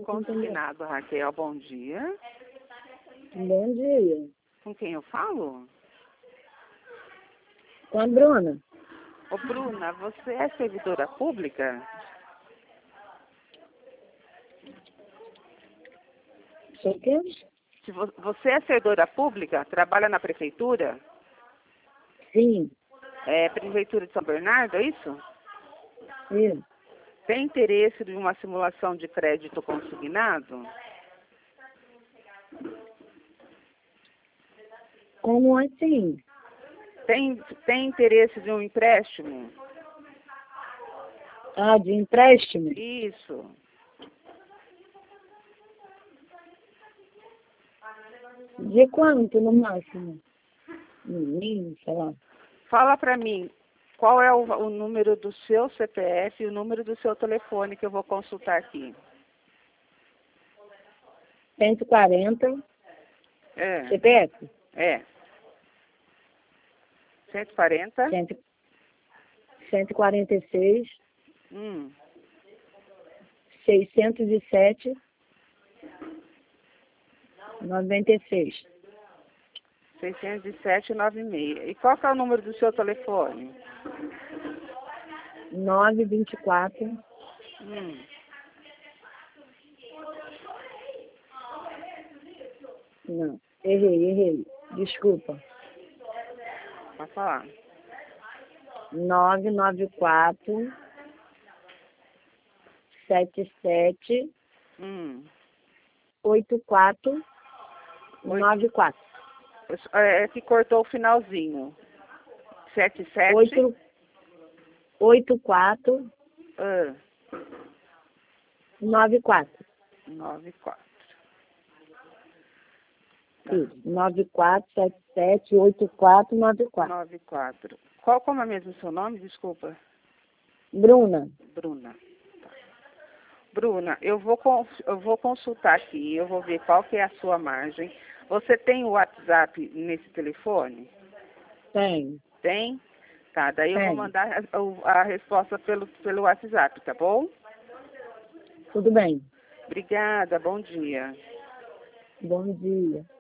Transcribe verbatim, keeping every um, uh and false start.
Consignado, Raquel, bom dia. Bom dia. Com quem eu falo? Com a Bruna. Ô, Bruna, você é servidora pública? Sou o quê? Se vo- você é servidora pública, trabalha na prefeitura? Sim. É Prefeitura de São Bernardo, é isso? Isso. Tem interesse em uma simulação de crédito consignado? Como assim? Tem, tem interesse de um empréstimo? Ah, de empréstimo? Isso. De quanto no máximo? Menino, sei lá. Fala para mim, qual é o, o número do seu C P F e o número do seu telefone que eu vou consultar aqui. cento e quarenta. É, C P F? é. cento e quarenta? cento e quarenta e seis. Hum, seiscentos e sete. noventa e seis. seiscentos e sete, noventa e seis. E qual que é o número do seu telefone? nove vinte e quatro. Hum. Não, errei, errei. Desculpa. Pode falar. nove nove quatro. sete sete. Hum. oito quatro. nove quatro. É, é que cortou o finalzinho. sete sete? oito, oito quatro. Ah, nove quatro. nove quatro. Isso, nove quatro sete sete oito quatro nove quatro. nove quatro. Qual, como é mesmo o seu nome? Desculpa. Bruna. Bruna. Tá. Bruna, eu vou, cons- eu vou consultar aqui, eu vou ver qual que é a sua margem. Você tem o WhatsApp nesse telefone? Tem. Tem? Tá, daí eu vou Tem. mandar a, o- a resposta pelo, pelo WhatsApp, tá bom? Tudo bem. Obrigada, bom dia. Bom dia.